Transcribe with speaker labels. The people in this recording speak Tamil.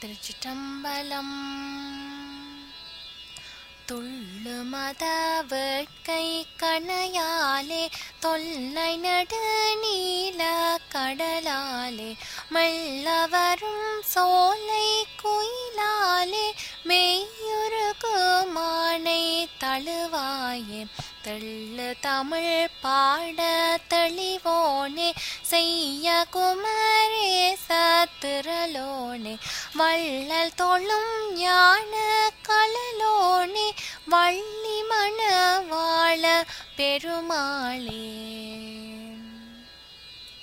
Speaker 1: திருச்சிற்றம்பலம். துள்ளு மத வேட்கை கணையாலே தொல்லை நடு நீல கடலாலே மெல்லவரும் சோலை குயிலாலே மெய்யுருகு மானை தழுவாயே தெள்ளு தமிழ் பாட தெளிவோனே செய்ய குமரேச திரளோனே வள்ளல் தொழும் ஞான கழலோனே வள்ளி மணவாள பெருமாளே.